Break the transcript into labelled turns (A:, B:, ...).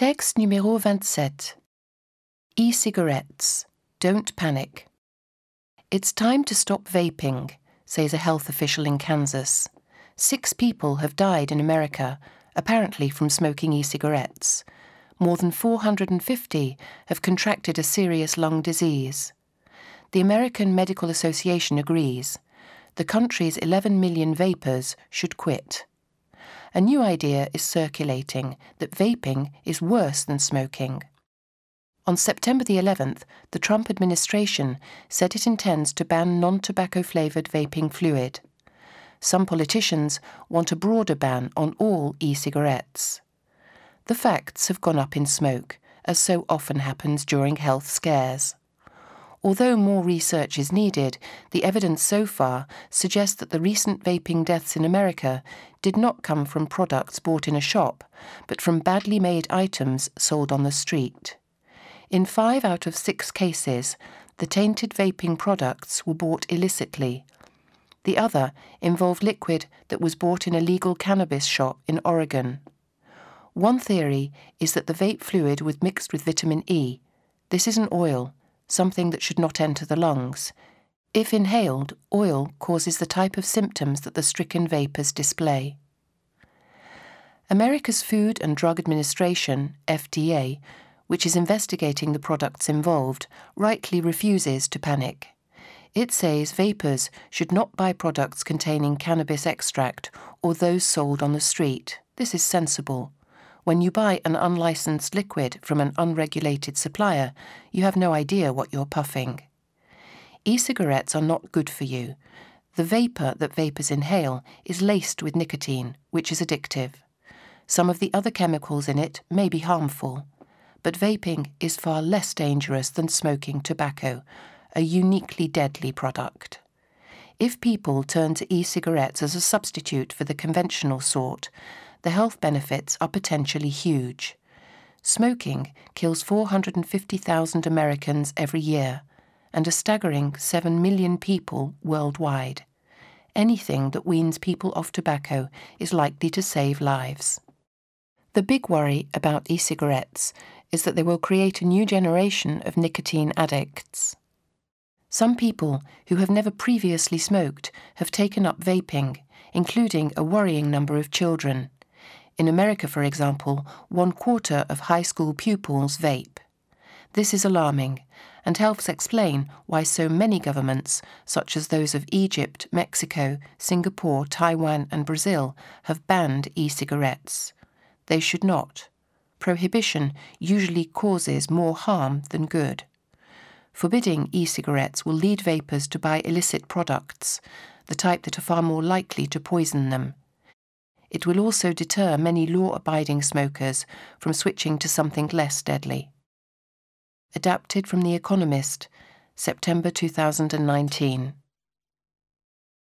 A: Texte numéro 27. E-cigarettes. Don't panic. It's time to stop vaping, says a health official in Kansas. 6 people have died in America, apparently from smoking e-cigarettes. More than 450 have contracted a serious lung disease. The American Medical Association agrees. The country's 11 million vapers should quit. A new idea is circulating that vaping is worse than smoking. On September the 11th, the Trump administration said it intends to ban non-tobacco-flavoured vaping fluid. Some politicians want a broader ban on all e-cigarettes. The facts have gone up in smoke, as so often happens during health scares. Although more research is needed, the evidence so far suggests that the recent vaping deaths in America did not come from products bought in a shop, but from badly made items sold on the street. In 5 out of 6 cases, the tainted vaping products were bought illicitly. The other involved liquid that was bought in a legal cannabis shop in Oregon. One theory is that the vape fluid was mixed with vitamin E. This is an oil, something that should not enter the lungs. If inhaled, oil causes the type of symptoms that the stricken vapors display. America's Food and Drug Administration, FDA, which is investigating the products involved, rightly refuses to panic. It says vapers should not buy products containing cannabis extract or those sold on the street. This is sensible. When you buy an unlicensed liquid from an unregulated supplier, you have no idea what you're puffing. E-cigarettes are not good for you. The vapour that vapors inhale is laced with nicotine, which is addictive. Some of the other chemicals in it may be harmful, but vaping is far less dangerous than smoking tobacco, a uniquely deadly product. If people turn to e-cigarettes as a substitute for the conventional sort, the health benefits are potentially huge. Smoking kills 450,000 Americans every year, and a staggering 7 million people worldwide. Anything that weans people off tobacco is likely to save lives. The big worry about e-cigarettes is that they will create a new generation of nicotine addicts. Some people who have never previously smoked have taken up vaping, including a worrying number of children. In America, for example, 1/4 of high school pupils vape. This is alarming and helps explain why so many governments, such as those of Egypt, Mexico, Singapore, Taiwan and Brazil, have banned e-cigarettes. They should not. Prohibition usually causes more harm than good. Forbidding e-cigarettes will lead vapers to buy illicit products, the type that are far more likely to poison them. It will also deter many law-abiding smokers from switching to something less deadly. Adapted from The Economist, September 2019.